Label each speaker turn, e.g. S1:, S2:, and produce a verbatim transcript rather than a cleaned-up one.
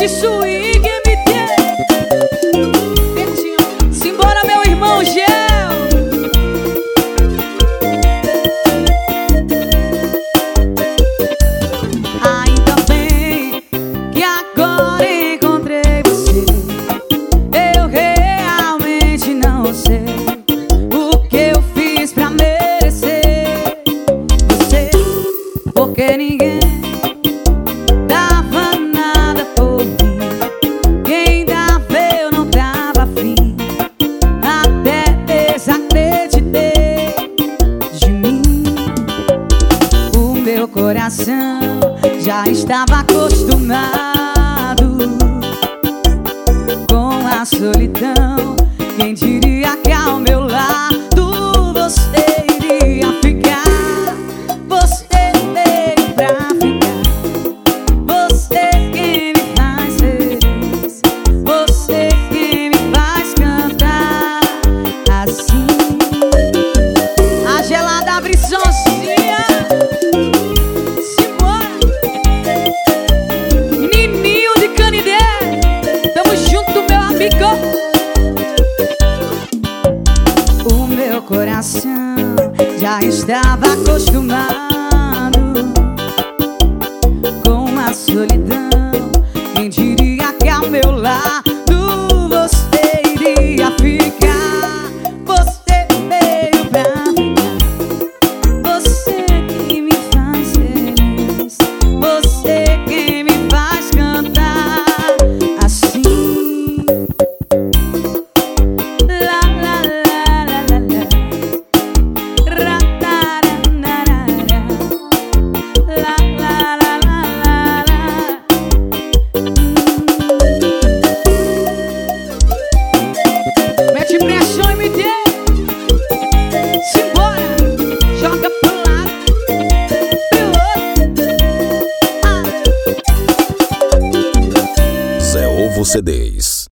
S1: de swing M T. Simbora, meu irmão Gel. Ainda bem que agora encontrei você. Eu realmente não sei o que eu fiz pra merecer você, porque ninguém dava nada por mim. Quem dava eu não tava afim, até desacreditei de mim. O meu coração já estava acostumado com a solidão. Quem diria que ao meu lado você iria ficar? Você veio pra ficar. Você quem me faz feliz. Você quem me faz cantar assim. A gelada abre sozinha. Simbora. Nininho de Canidé, tamo junto, meu amigo. O meu coração já estava acostumado com a solidão. Quem diria que ao meu lado você iria ficar? Você veio pra ficar. Você que me faz feliz. Você que me faz cantar assim. La la la la la la. Ra ta ra na ra ra. La la la la la la. Mete pressão, M D. Simbora. Joga pro lado, pro outro. Ah.
S2: Zé Ovo C Ds.